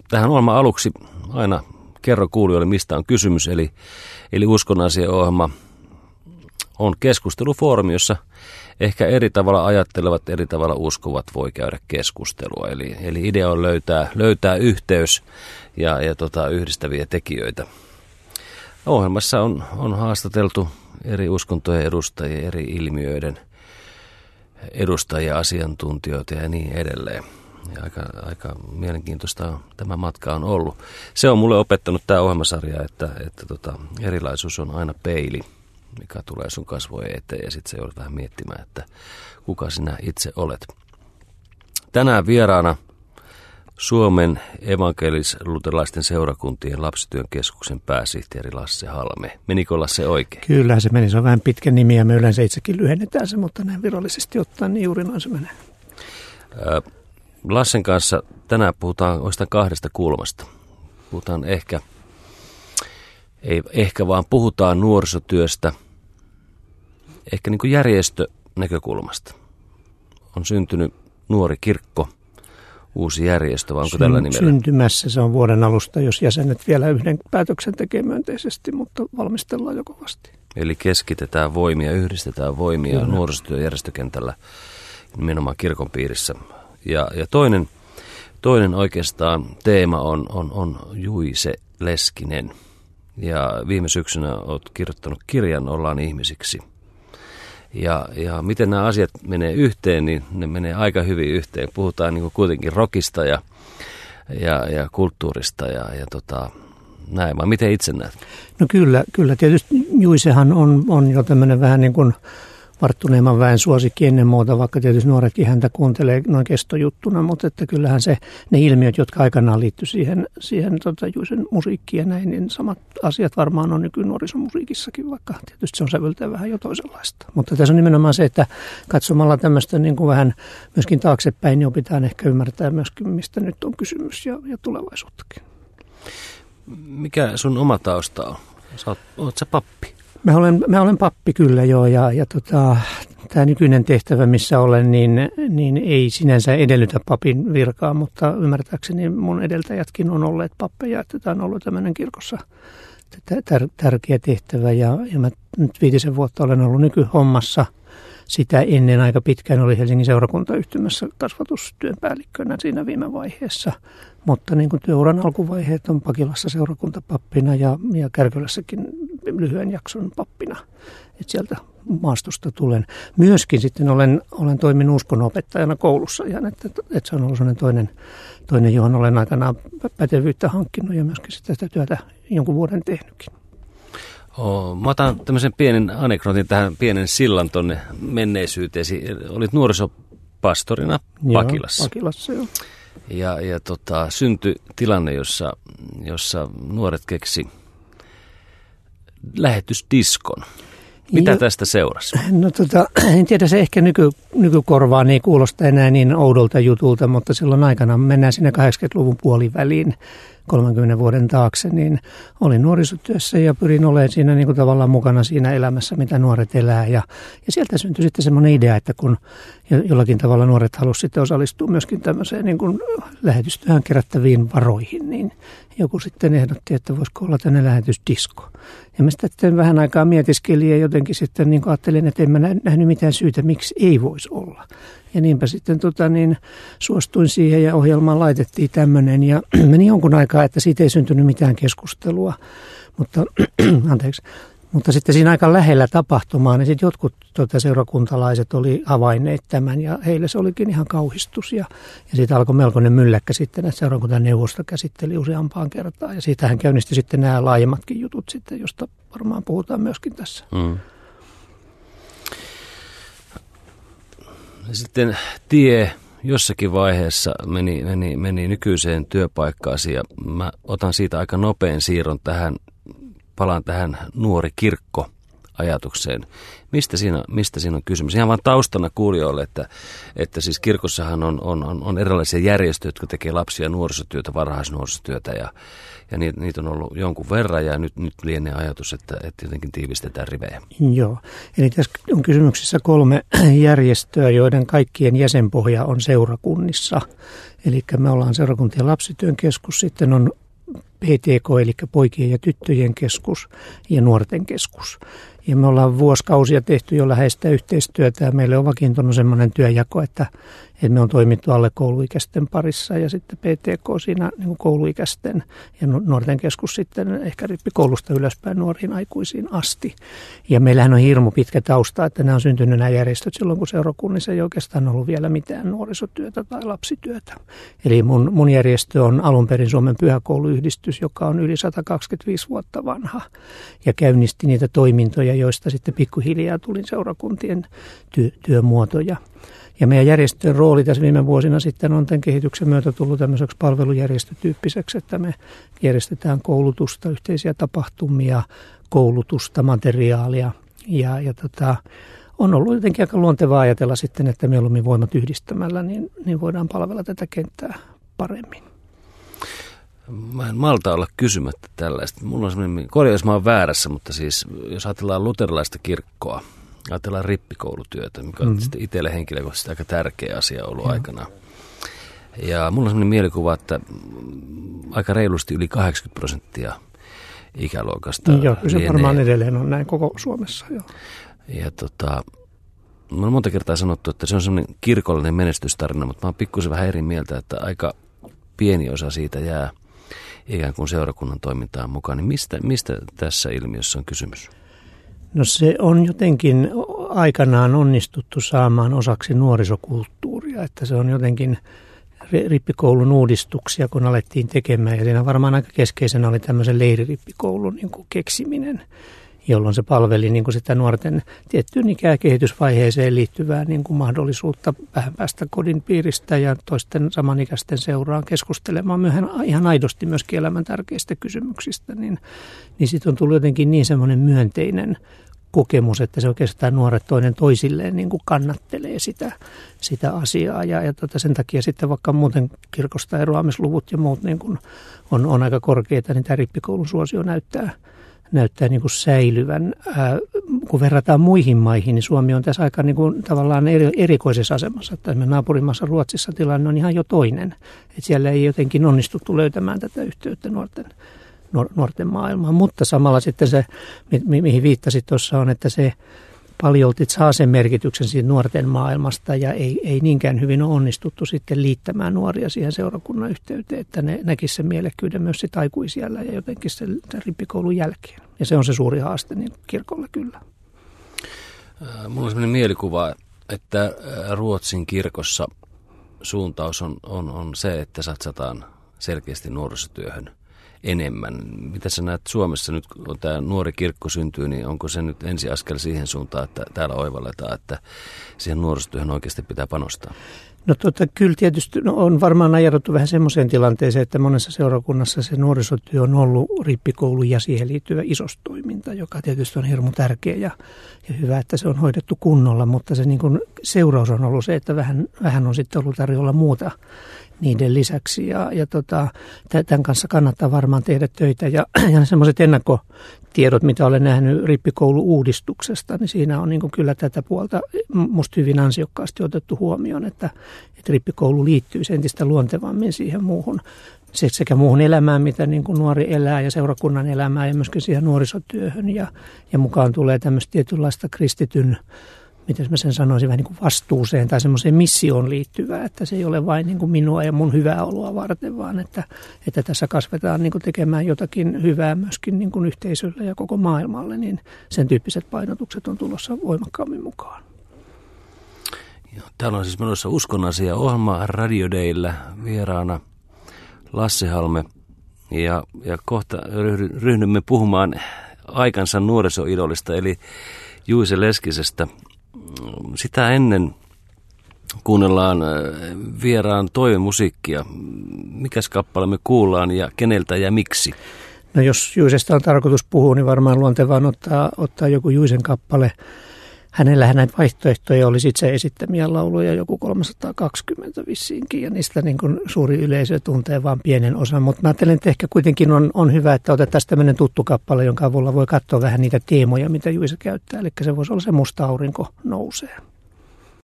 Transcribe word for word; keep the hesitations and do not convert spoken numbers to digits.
tähän ohjelman aluksi aina kerro kuulijoille, mistä on kysymys. Eli, eli Uskon asia-ohjelma on keskustelufoorumi, jossa ehkä eri tavalla ajattelevat, eri tavalla uskovat voi käydä keskustelua. Eli, eli idea on löytää, löytää yhteys ja, ja tota, yhdistäviä tekijöitä. Ohjelmassa on, on haastateltu eri uskontojen edustajia, eri ilmiöiden edustajia, asiantuntijoita ja niin edelleen. Ja aika, aika mielenkiintoista tämä matka on ollut. Se on mulle opettanut tämä ohjelmasarja, että, että tota, erilaisuus on aina peili, mikä tulee sun kasvojen eteen ja sitten se joudut vähän miettimään, että kuka sinä itse olet. Tänään vieraana Suomen evankelis-luterilaisten seurakuntien lapsityön keskuksen pääsihteeri Lasse Halme. Menikö Lasse oikein? Kyllä se meni, se on vähän pitkä nimi ja me yleensä itsekin lyhennetään se, mutta näin virallisesti ottaen niin juuri noin se menee. Ää, Lassen kanssa tänään puhutaan oikeastaan kahdesta kulmasta. Puhutaan ehkä, ei ehkä vaan puhutaan nuorisotyöstä, ehkä niin kuin järjestönäkökulmasta. On syntynyt nuori kirkko, uusi järjestö, vai onko Syn, tällä nimellä? Syntymässä, se on vuoden alusta, jos jäsenet vielä yhden päätöksen tekee myönteisesti, mutta valmistellaan jo kovasti. Eli keskitetään voimia, yhdistetään voimia nuorisotyöjärjestökentällä, nimenomaan kirkon piirissä. Ja, ja toinen, toinen oikeastaan teema on, on, on Juise Leskinen. Ja viime syksynä olet kirjoittanut kirjan Ollaan ihmisiksi. Ja, ja miten nämä asiat menee yhteen, niin ne menee aika hyvin yhteen. Puhutaan niin kuin kuitenkin rockista ja, ja, ja kulttuurista ja, ja tota, näin. Vai miten itse näet? No kyllä, kyllä. Tietysti Juisehan on, on jo tämmöinen vähän niin kuin varttuneemman väen suosikki ennen muuta, vaikka tietysti nuoretkin häntä kuuntelee noin kestojuttuna, mutta että kyllähän se, ne ilmiöt, jotka aikanaan liittyi siihen, siihen tota, Juisen musiikkiin ja näin, niin samat asiat varmaan on nykynuorisomusiikissakin, vaikka tietysti se on sävyltään vähän jo toisenlaista. Mutta tässä on nimenomaan se, että katsomalla tämmöistä niin kuin vähän myöskin taaksepäin, niin pitää ehkä ymmärtää myöskin, mistä nyt on kysymys ja, ja tulevaisuuttakin. Mikä sun oma tausta on? Sä oot, oot sä pappi? Mä olen, mä olen pappi kyllä joo, ja, ja tota, tämä nykyinen tehtävä, missä olen, niin, niin ei sinänsä edellytä papin virkaa, mutta ymmärtääkseni mun edeltäjätkin on olleet pappeja, että tämä on ollut tämmöinen kirkossa tär, tärkeä tehtävä, ja, ja mä nyt viitisen vuotta olen ollut nykyhommassa. Sitä ennen aika pitkään oli Helsingin seurakuntayhtymässä kasvatustyön päällikkönä siinä viime vaiheessa, mutta niin kuin työuran alkuvaiheet on Pakilassa seurakuntapappina ja, ja Kärkölässäkin lyhyen jakson pappina, että sieltä maastosta tulen. Myöskin sitten olen, olen toiminut uskonopettajana koulussa, ja että, että se on ollut sellainen toinen, toinen, johon olen aikanaan pätevyyttä hankkinut ja myöskin sitä työtä jonkun vuoden tehnytkin. Oh, mä otan tämmöisen pienen anekdootin tähän pienen sillan tuonne menneisyyteesi. Olit nuorisopastorina Pakilassa. Joo, Pakilassa, joo. Ja, ja tota, syntyi tilanne, jossa, jossa nuoret keksi lähetysdiskon. Mitä jo tästä seurasi? No tota, en tiedä, se ehkä nyky, nykykorvaan ei kuulosta enää niin oudolta jutulta, mutta silloin aikana mennään sinne kahdeksankymmentäluvun puoliväliin kolmenkymmenen vuoden taakse, niin olin nuorisotyössä ja pyrin olemaan siinä niin kuin tavallaan mukana siinä elämässä, mitä nuoret elää. Ja, ja sieltä syntyi sitten semmoinen idea, että kun jollakin tavalla nuoret halusivat sitten osallistua myöskin tämmöiseen niin kuin lähetystyöhön kerättäviin varoihin, niin joku sitten ehdotti, että voisiko olla tämmöinen lähetysdisko. Ja mä sitten vähän aikaa mietiskelin ja jotenkin sitten niin ajattelin, että en mä nähnyt mitään syytä, miksi ei voisi olla. Ja niinpä sitten tota, niin, suostuin siihen ja ohjelmaan laitettiin tämmöinen ja meni jonkun aikaa, että siitä ei syntynyt mitään keskustelua. Mutta, anteeksi, mutta sitten siinä aika lähellä tapahtumaa, niin sitten jotkut tota, seurakuntalaiset oli havainneet tämän ja heille se olikin ihan kauhistus. Ja, ja siitä alkoi melkoinen mylläkkä sitten, että seurakuntaneuvosto käsitteli useampaan kertaan. Ja siitähän käynnisti sitten nämä laajemmatkin jutut sitten, josta varmaan puhutaan myöskin tässä. Mm. Sitten tie jossakin vaiheessa meni, meni, meni nykyiseen työpaikkaasi ja mä otan siitä aika nopean siirron tähän, palaan tähän nuori kirkko ajatukseen. Mistä siinä, mistä siinä on kysymys? Ihan vaan taustana kuulijoille, että, että siis kirkossahan on, on, on, on erilaisia järjestöjä, jotka tekee lapsia ja nuorisotyötä, varhaisnuorisotyötä ja, ja niitä, niitä on ollut jonkun verran ja nyt, nyt lienee ajatus, että, että jotenkin tiivistetään rivejä. Joo, eli tässä on kysymyksessä kolme järjestöä, joiden kaikkien jäsenpohja on seurakunnissa. Eli me ollaan seurakuntien lapsityön keskus, sitten on P T K, eli poikien ja tyttöjen keskus ja nuorten keskus. Ja me ollaan vuosikausia tehty jo läheistä yhteistyötä ja meille on vakiintunut sellainen työjako, että, että me on toimittu alle kouluikäisten parissa ja sitten P T K siinä niin kuin kouluikäisten ja nuorten keskus sitten ehkä rippikoulusta ylöspäin nuoriin aikuisiin asti. Ja meillähän on hirmu pitkä tausta, että nämä on syntynyt nämä järjestöt silloin, kun seurakunnissa ei oikeastaan ollut vielä mitään nuorisotyötä tai lapsityötä. Eli mun, mun järjestö on alun perin Suomen Pyhäkouluyhdistys, joka on yli sata kaksikymmentäviisi vuotta vanha ja käynnisti niitä toimintoja, joista sitten pikkuhiljaa tuli seurakuntien työ, työmuotoja. Ja meidän järjestön rooli tässä viime vuosina sitten on tämän kehityksen myötä tullut tämmöiseksi palvelujärjestötyyppiseksi, että me järjestetään koulutusta, yhteisiä tapahtumia, koulutusta, materiaalia ja, ja tota, on ollut jotenkin aika luontevaa ajatella sitten, että mieluummin voimat yhdistämällä, niin, niin voidaan palvella tätä kenttää paremmin. Mä en malta olla kysymättä tällaista. Mulla on semmoinen, korjaus mä oon väärässä, mutta siis jos ajatellaan luterilaista kirkkoa, ajatellaan rippikoulutyötä, mikä on mm. sitten itselle henkilökohtaisesti aika tärkeä asia ollut ja. aikana. Ja mulla on semmoinen mielikuva, että aika reilusti yli kahdeksankymmentä prosenttia ikäluokasta Joo, se lienee. Varmaan edelleen on näin koko Suomessa. Jo. Ja tota, mä oon monta kertaa sanottu, että se on semmoinen kirkollinen menestystarina, mutta mä oon pikkusen vähän eri mieltä, että aika pieni osa siitä jää ikään kuin seurakunnan toimintaan mukaan. Niin mistä, mistä tässä ilmiössä on kysymys? No se on jotenkin aikanaan onnistuttu saamaan osaksi nuorisokulttuuria, että se on jotenkin rippikoulun uudistuksia, kun alettiin tekemään. Ja siinä varmaan aika keskeisenä oli tämmöisen leiririppikoulun niin kuin keksiminen, jolloin se palveli niin kuin sitä nuorten tiettyyn ikäkehitysvaiheeseen liittyvää niin kuin mahdollisuutta vähän päästä kodin piiristä ja toisten samanikäisten seuraan keskustelemaan myöhemmin ihan aidosti myöskin elämän tärkeistä kysymyksistä. Niin, niin sitten on tullut jotenkin niin semmoinen myönteinen kokemus, että se oikeastaan nuoret toinen toisilleen niin kuin kannattelee sitä, sitä asiaa. Ja, ja tota sen takia sitten vaikka muuten kirkosta eroamisluvut ja muut niin kuin on, on aika korkeita, niin tämä rippikoulun suosio näyttää näyttää niin kuin säilyvän. Ää, kun verrataan muihin maihin, niin Suomi on tässä aika niin kuin tavallaan eri, erikoisessa asemassa. Että naapurimaassa Ruotsissa tilanne on ihan jo toinen. Että siellä ei jotenkin onnistuttu löytämään tätä yhteyttä nuorten, nuorten maailmaan. Mutta samalla sitten se, mi, mihin viittasit tuossa on, että se paljolti saa sen merkityksen siitä nuorten maailmasta ja ei, ei niinkään hyvin ole onnistuttu sitten liittämään nuoria siihen seurakunnan yhteyteen, että ne näkisivät sen mielekkyyden myös sit aikuisiällä ja jotenkin sen, sen rippikoulun jälkeen. Ja se on se suuri haaste niin kirkolla kyllä. Mulla on sellainen mielikuva, että Ruotsin kirkossa suuntaus on, on, on se, että satsataan selkeästi nuorisotyöhön enemmän. Mitä sä näet Suomessa nyt, kun tämä nuori kirkko syntyy, niin onko se nyt ensiaskel siihen suuntaan, että täällä oivalletaan, että siihen nuorisotyöhön oikeasti pitää panostaa? No tota, kyllä tietysti no, on varmaan ajauduttu vähän semmoiseen tilanteeseen, että monessa seurakunnassa se nuorisotyö on ollut rippikoulu ja siihen liittyvä isostoiminta, joka tietysti on hirmu tärkeä ja, ja hyvä, että se on hoidettu kunnolla, mutta se niin kuin seuraus on ollut se, että vähän, vähän on sitten ollut tarjolla muuta niiden lisäksi ja, ja tota, tämän kanssa kannattaa varmaan tehdä töitä ja, ja semmoiset ennakkotiedot, mitä olen nähnyt rippikoulu-uudistuksesta, niin siinä on niin kuin kyllä tätä puolta musta hyvin ansiokkaasti otettu huomioon, että, että rippikoulu liittyy entistä luontevammin siihen muuhun sekä muuhun elämään, mitä niin kuin nuori elää ja seurakunnan elämään ja myöskin siihen nuorisotyöhön ja, ja mukaan tulee tämmöistä tietynlaista kristityn, miten mä sen sanoisin, vähän niin kuin vastuuseen tai semmoiseen missioon liittyvää, että se ei ole vain niin kuin minua ja mun hyvää oloa varten, vaan että, että tässä kasvetaan niin kuin tekemään jotakin hyvää myöskin niin kuin yhteisölle ja koko maailmalle, niin sen tyyppiset painotukset on tulossa voimakkaammin mukaan. Täällä on siis menossa Uskon asia -ohjelma Radio Dayllä vieraana Lasse Halme ja, ja kohta ryhdymme puhumaan aikansa nuorisoidolista eli Juise Leskisestä. Sitä ennen kuunnellaan vieraan toivemusiikkia. Mikäs kappale me kuullaan ja keneltä ja miksi? No jos Juisesta on tarkoitus puhua, niin varmaan luontevaa on ottaa, ottaa joku Juisen kappale. Hänellähän näitä vaihtoehtoja oli itse esittämiä lauluja joku kolmesataakaksikymmentä vissiinkin, ja niistä niin kuin suuri yleisö tuntee vain pienen osan. Mutta mä ajattelen, että ehkä kuitenkin on, on hyvä, että otetaan tämmöinen tuttu kappale, jonka avulla voi katsoa vähän niitä teemoja, mitä Juise käyttää. Eli se voisi olla se Musta aurinko nousee.